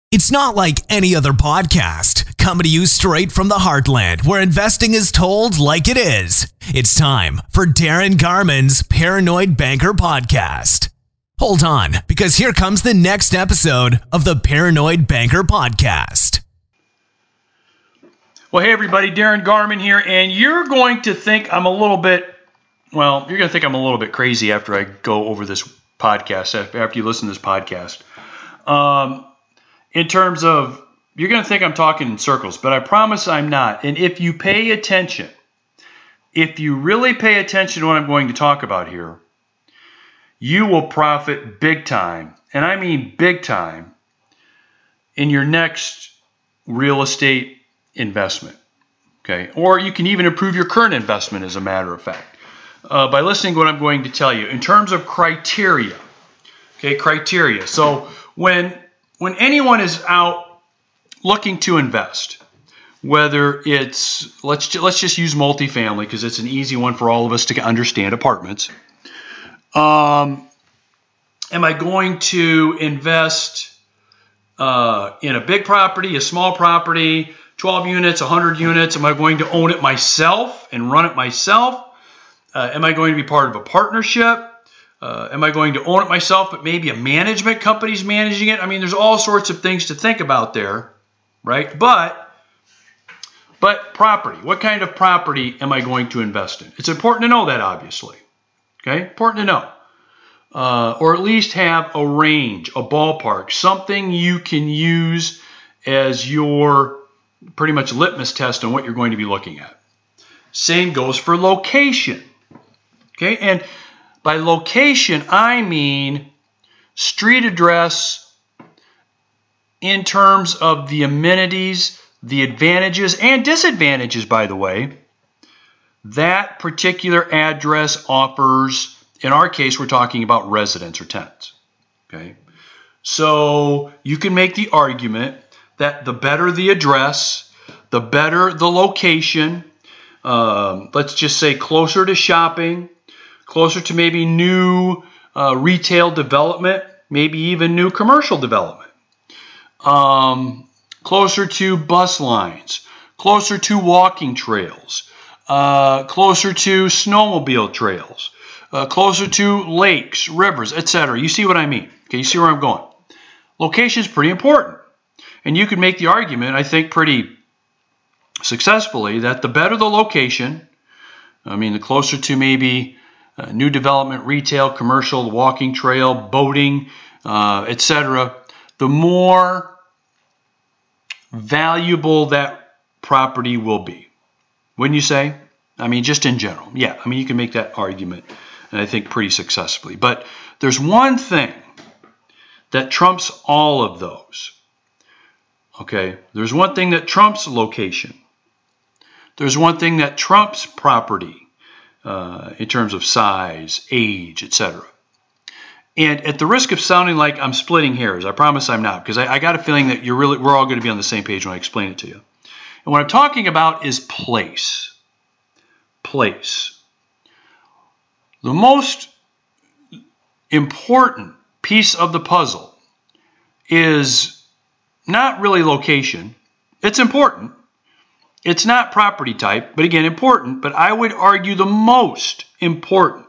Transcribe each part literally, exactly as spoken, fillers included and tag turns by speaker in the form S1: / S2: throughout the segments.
S1: It's not like any other podcast, coming to you straight from the heartland, where investing is told like it is. It's time for Darren Garman's Paranoid Banker Podcast. Hold on, because here comes the next episode of the Paranoid Banker Podcast.
S2: Well, hey everybody, Darren Garman here, and you're going to think I'm a little bit, well, you're going to think I'm a little bit crazy after I go over this podcast, after you listen to this podcast. Um... In terms of, you're going to think I'm talking in circles, but I promise I'm not. And if you pay attention, if you really pay attention to what I'm going to talk about here, you will profit big time, and I mean big time, in your next real estate investment. Okay, or you can even improve your current investment, as a matter of fact, uh, by listening to what I'm going to tell you in terms of criteria. Okay, criteria. So when When anyone is out looking to invest, whether it's, let's, let's just use multifamily because it's an easy one for all of us to understand, apartments. Um, am I going to invest uh, in a big property, a small property, twelve units, one hundred units? Am I going to own it myself and run it myself? Uh, am I going to be part of a partnership? Uh, am I going to own it myself, but maybe a management company's managing it? I mean, there's all sorts of things to think about there, right? But, but property, what kind of property am I going to invest in? It's important to know that, obviously, okay? Important to know. Uh, or at least have a range, a ballpark, something you can use as your pretty much litmus test on what you're going to be looking at. Same goes for location, okay? And by location, I mean street address in terms of the amenities, the advantages and disadvantages, by the way, that particular address offers. In our case, we're talking about residents or tenants. Okay, so you can make the argument that the better the address, the better the location, um, let's just say closer to shopping, closer to maybe new uh, retail development, maybe even new commercial development, um, closer to bus lines, closer to walking trails, uh, closer to snowmobile trails, uh, closer to lakes, rivers, et cetera. You see what I mean? Okay, you see where I'm going? Location is pretty important. And you could make the argument, I think pretty successfully, that the better the location, I mean, the closer to maybe Uh, new development, retail, commercial, walking trail, boating, uh, et cetera, the more valuable that property will be. Wouldn't you say? I mean, just in general. Yeah, I mean, you can make that argument, and I think pretty successfully. But there's one thing that trumps all of those. Okay? There's one thing that trumps location. There's one thing that trumps property. Uh, in terms of size, age, et cetera. And at the risk of sounding like I'm splitting hairs, I promise I'm not, because I, I got a feeling that you're really, we're all going to be on the same page when I explain it to you. And what I'm talking about is place. Place. The most important piece of the puzzle is not really location. It's important. It's not property type, but again, important. But I would argue the most important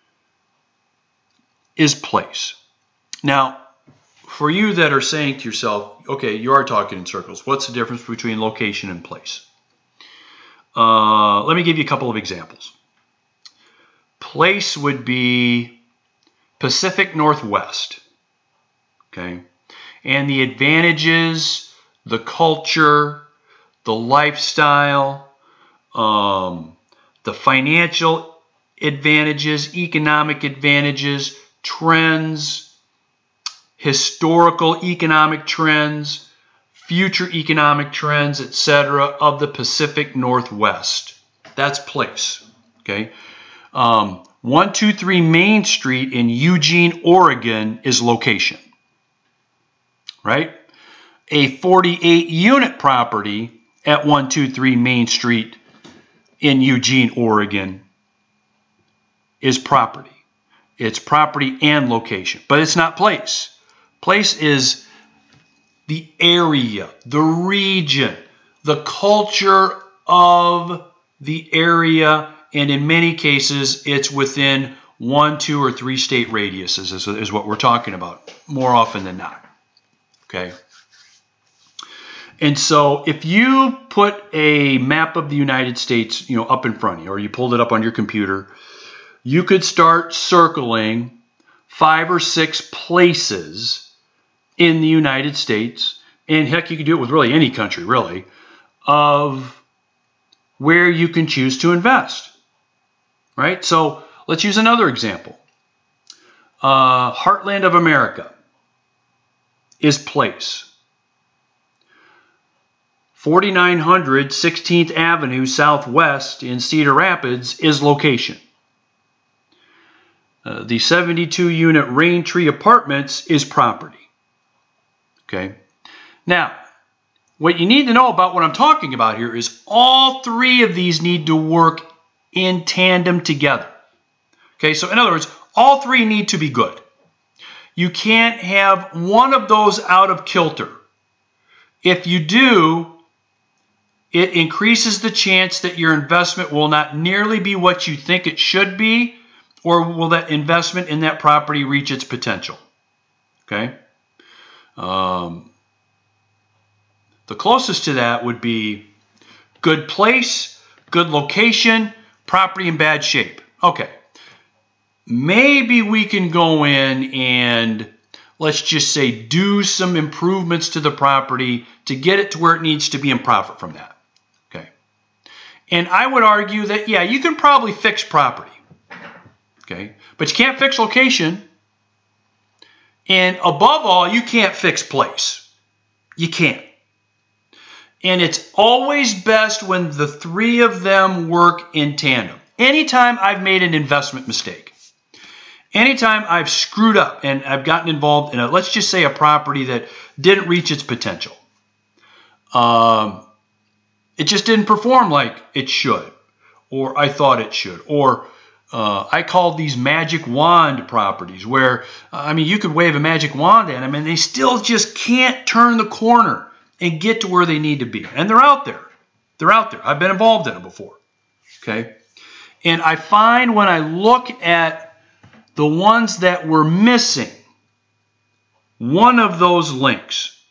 S2: is place. Now, for you that are saying to yourself, okay, you are talking in circles. What's the difference between location and place? Uh, let me give you a couple of examples. Place would be Pacific Northwest, okay? And the advantages, the culture, the lifestyle, um, the financial advantages, economic advantages, trends, historical economic trends, future economic trends, et cetera, of the Pacific Northwest. That's place. Okay. Um, one two three Main Street in Eugene, Oregon is location. Right? A forty-eight unit property at one two three Main Street in Eugene, Oregon is property. It's property and location, but it's not place. Place is the area, the region, the culture of the area, and in many cases, it's within one, two, or three state radiuses is, is what we're talking about, more often than not. Okay? And so if you put a map of the United States, you know, up in front of you, or you pulled it up on your computer, you could start circling five or six places in the United States, and heck, you could do it with really any country, really, of where you can choose to invest, right? So let's use another example. Uh, Heartland of America is place. forty-nine hundred sixteenth Avenue Southwest in Cedar Rapids is location. Uh, the seventy-two unit Rain Tree Apartments is property. Okay. Now, what you need to know about what I'm talking about here is all three of these need to work in tandem together. Okay, so in other words, all three need to be good. You can't have one of those out of kilter. If you do, it increases the chance that your investment will not nearly be what you think it should be, or will that investment in that property reach its potential. Okay? Um, the closest to that would be good place, good location, property in bad shape. Okay. Maybe we can go in and, let's just say, do some improvements to the property to get it to where it needs to be and profit from that. Okay. And I would argue that, yeah, you can probably fix property. Okay. But you can't fix location. And above all, you can't fix place. You can't. And it's always best when the three of them work in tandem. Anytime I've made an investment mistake, anytime I've screwed up and I've gotten involved in a, let's just say a property that didn't reach its potential. Um, it just didn't perform like it should, or I thought it should, or uh, I called these magic wand properties where, I mean, you could wave a magic wand at them and they still just can't turn the corner and get to where they need to be. And they're out there. They're out there. I've been involved in it before. Okay? And I find when I look at the ones that were missing one of those links,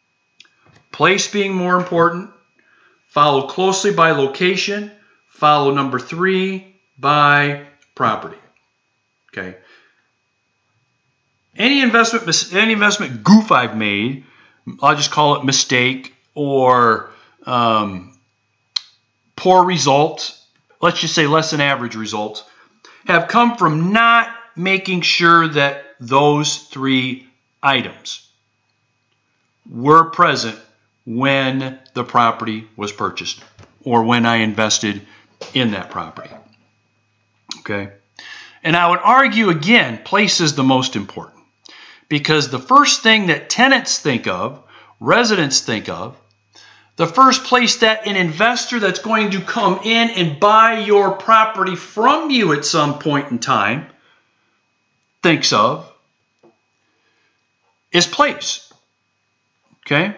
S2: place being more important, followed closely by location, follow number three by property. Okay? Any investment, any investment goof I've made, I'll just call it mistake or um, poor results, let's just say less than average results, have come from not making sure that those three items were present when the property was purchased or when I invested in that property. Okay? And I would argue again, place is the most important. Because the first thing that tenants think of, residents think of, the first place that an investor that's going to come in and buy your property from you at some point in time thinks of is place. Okay?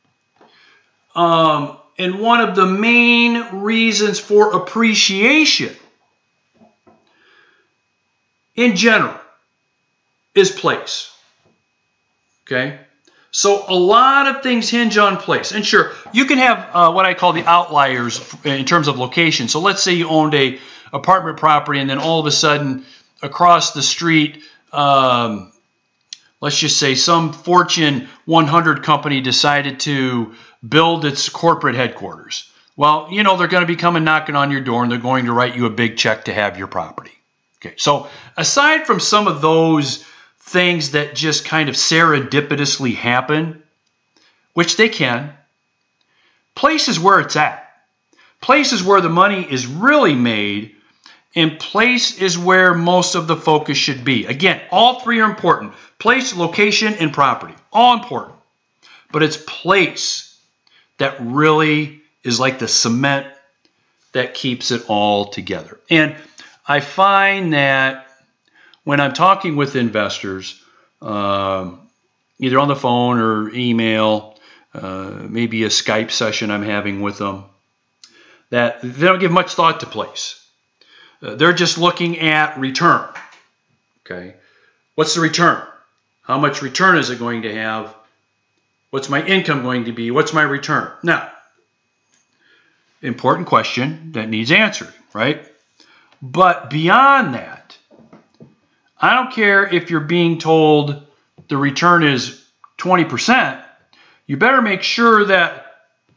S2: Um, and one of the main reasons for appreciation in general is place. Okay, so a lot of things hinge on place. And sure, you can have uh, what I call the outliers in terms of location. So let's say you owned a apartment property and then all of a sudden across the street, um, let's just say some Fortune one hundred company decided to build its corporate headquarters. Well, you know, they're going to be coming knocking on your door and they're going to write you a big check to have your property. Okay, so aside from some of those things that just kind of serendipitously happen, which they can, place is where it's at. Place is where the money is really made, and place is where most of the focus should be. Again, all three are important. Place, location, and property. All important. But it's place that really is like the cement that keeps it all together. And I find that when I'm talking with investors, um, either on the phone or email, uh, maybe a Skype session I'm having with them, that they don't give much thought to place. Uh, they're just looking at return. Okay, what's the return? How much return is it going to have? What's my income going to be? What's my return? Now, important question that needs answering, right? But beyond that, I don't care if you're being told the return is twenty percent. You better make sure that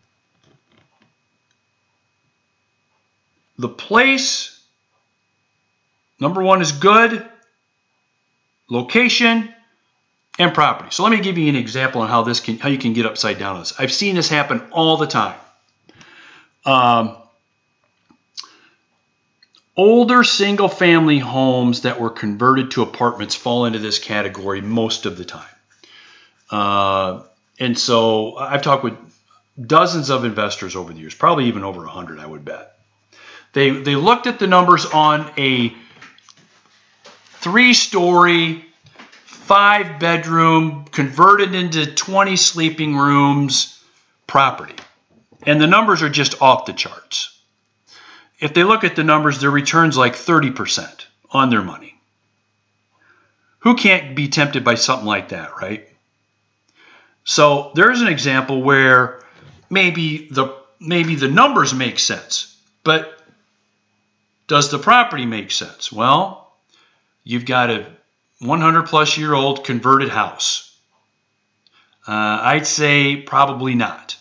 S2: the place, number one, is good, location, and property. So let me give you an example on how this can, how you can get upside down on this. I've seen this happen all the time. Um, older single-family homes that were converted to apartments fall into this category most of the time. Uh, and so I've talked with dozens of investors over the years, probably even over a hundred, I would bet. They they looked at the numbers on a three-story, five-bedroom, converted into twenty sleeping rooms property. And the numbers are just off the charts. If they look at the numbers, their return's like thirty percent on their money. Who can't be tempted by something like that, right? So there's an example where maybe the maybe the numbers make sense, but does the property make sense? Well, you've got a one hundred plus year old converted house. Uh, I'd say probably not.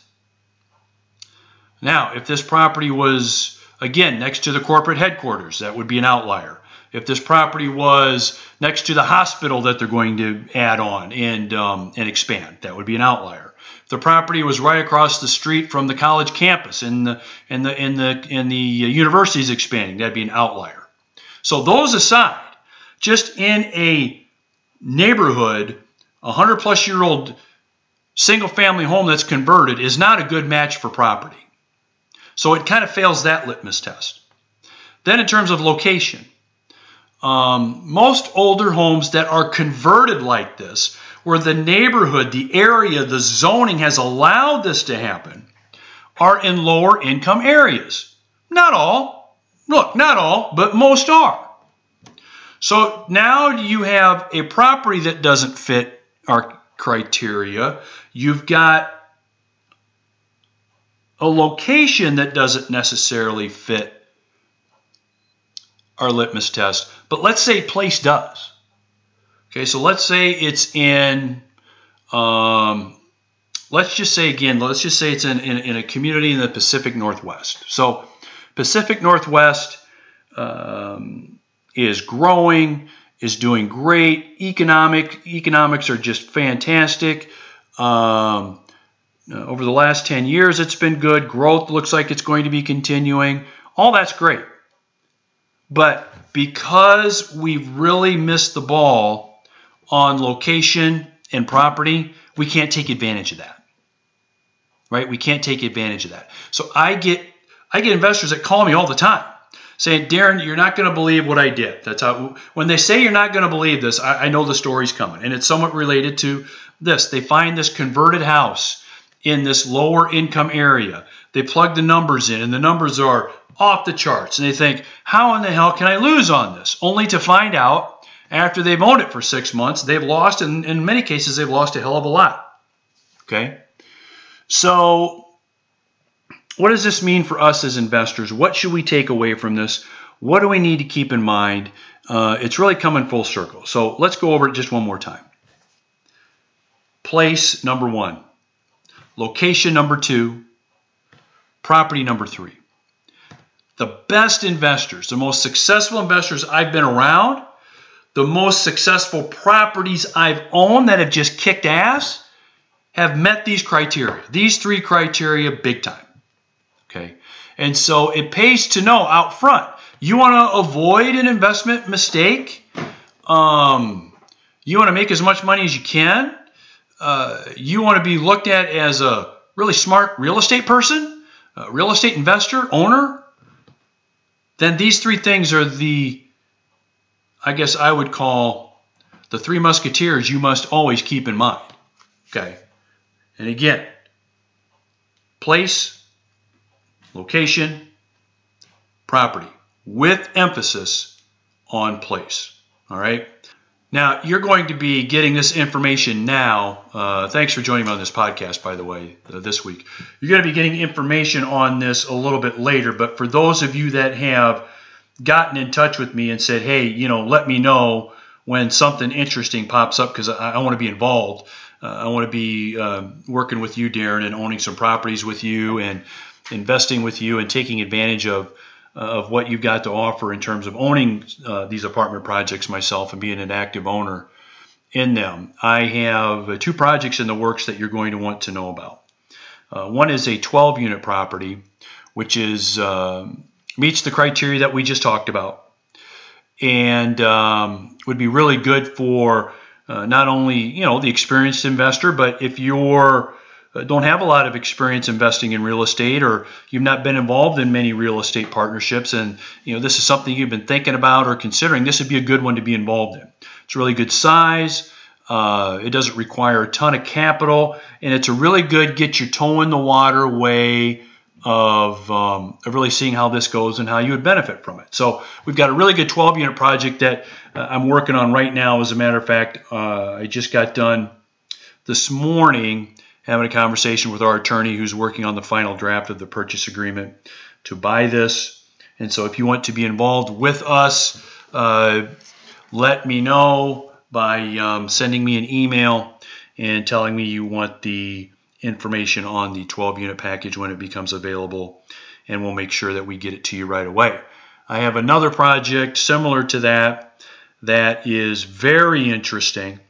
S2: Now, if this property was, again, next to the corporate headquarters, that would be an outlier. If this property was next to the hospital that they're going to add on and um, and expand, that would be an outlier. If the property was right across the street from the college campus and the and the and the and the university is expanding, that'd be an outlier. So those aside, just in a neighborhood, a hundred plus year old single family home that's converted is not a good match for property. So it kind of fails that litmus test. Then in terms of location, um, most older homes that are converted like this, where the neighborhood, the area, the zoning has allowed this to happen, are in lower income areas. Not all. Look, not all, but most are. So now you have a property that doesn't fit our criteria. You've got a location that doesn't necessarily fit our litmus test. But let's say place does. Okay, so let's say it's in, um, let's just say again, let's just say it's in, in, in a community in the Pacific Northwest. So Pacific Northwest um, is growing, is doing great. Economic economics are just fantastic. Um, over the last ten years, it's been good. Growth looks like it's going to be continuing. All that's great. But because we've really missed the ball on location and property, we can't take advantage of that. Right? We can't take advantage of that. So I get I get investors that call me all the time saying, Darren, you're not going to believe what I did. That's how, when they say you're not going to believe this, I, I know the story's coming. And it's somewhat related to this. They find this converted house in this lower income area. They plug the numbers in, and the numbers are off the charts. And they think, how in the hell can I lose on this? Only to find out after they've owned it for six months, they've lost, and in many cases, they've lost a hell of a lot. Okay? So what does this mean for us as investors? What should we take away from this? What do we need to keep in mind? Uh, it's really coming full circle. So let's go over it just one more time. Place, number one. Location, number two. Property, number three. The best investors, the most successful investors I've been around, the most successful properties I've owned that have just kicked ass, have met these criteria. These three criteria big time. Okay, and so it pays to know out front. You want to avoid an investment mistake. Um, you want to make as much money as you can. Uh, you want to be looked at as a really smart real estate person, a real estate investor, owner. Then these three things are the, I guess I would call the three musketeers you must always keep in mind. Okay. And again, place, location, property, with emphasis on place. All right. Now, you're going to be getting this information now. Uh, thanks for joining me on this podcast, by the way, uh, this week. You're going to be getting information on this a little bit later. But for those of you that have gotten in touch with me and said, hey, you know, let me know when something interesting pops up because I, I want to be involved. Uh, I want to be uh, working with you, Darren, and owning some properties with you and investing with you and taking advantage of of what you've got to offer in terms of owning uh, these apartment projects myself and being an active owner in them. I have two projects in the works that you're going to want to know about. Uh, one is a twelve unit property, which is uh, meets the criteria that we just talked about and um, would be really good for uh, not only, you know, the experienced investor, but if you're don't have a lot of experience investing in real estate or you've not been involved in many real estate partnerships and you know this is something you've been thinking about or considering, this would be a good one to be involved in. It's a really good size. Uh, it doesn't require a ton of capital, and it's a really good get your toe in the water way of, um, of really seeing how this goes and how you would benefit from it. So we've got a really good twelve unit project that uh, I'm working on right now. As a matter of fact, uh, I just got done this morning having a conversation with our attorney who's working on the final draft of the purchase agreement to buy this. And so if you want to be involved with us, uh, let me know by um, sending me an email and telling me you want the information on the twelve unit package when it becomes available, and we'll make sure that we get it to you right away. I have another project similar to that that is very interesting.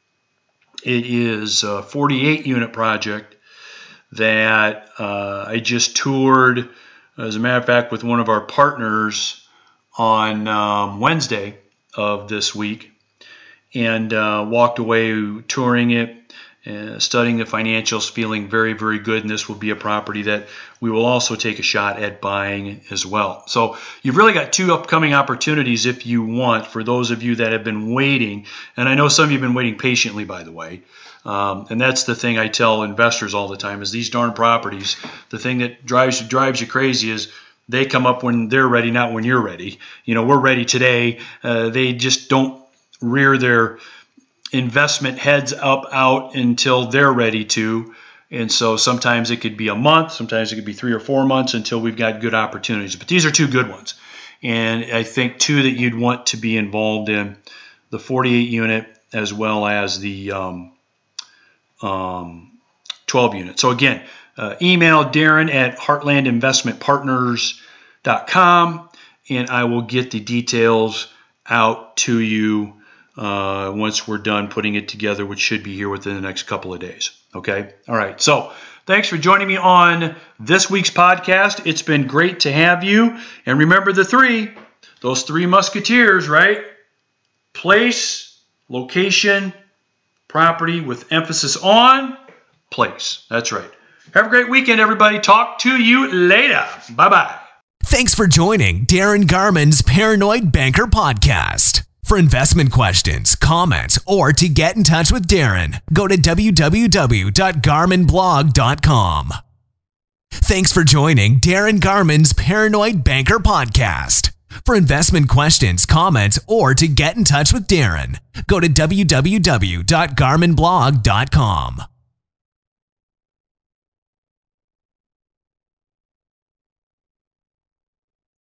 S2: It is a forty-eight unit project that uh, I just toured, as a matter of fact, with one of our partners on um, Wednesday of this week, and uh, walked away touring it, uh, studying the financials, feeling very, very good. And this will be a property that we will also take a shot at buying as well. So you've really got two upcoming opportunities if you want, for those of you that have been waiting. And I know some of you have been waiting patiently, by the way. Um, and that's the thing I tell investors all the time is these darn properties, the thing that drives, drives you crazy is they come up when they're ready, not when you're ready. You know, we're ready today. Uh, they just don't rear their investment heads up out until they're ready to. And so sometimes it could be a month, sometimes it could be three or four months until we've got good opportunities. But these are two good ones. And I think two that you'd want to be involved in, the forty-eight unit as well as the um, um, twelve unit. So again, uh, email Darren at heartland investment partners dot com and I will get the details out to you uh, once we're done putting it together, which should be here within the next couple of days. Okay. All right. So thanks for joining me on this week's podcast. It's been great to have you. And remember the three, those three musketeers, right? Place, location, property with emphasis on place. That's right. Have a great weekend, everybody. Talk to you later. Bye-bye.
S1: Thanks for joining Darren Garman's Paranoid Banker Podcast. For investment questions, comments, or to get in touch with Darren, go to w w w dot garmin blog dot com. Thanks for joining Darren Garman's Paranoid Banker Podcast. For investment questions, comments, or to get in touch with Darren, go to w w w dot garmin blog dot com.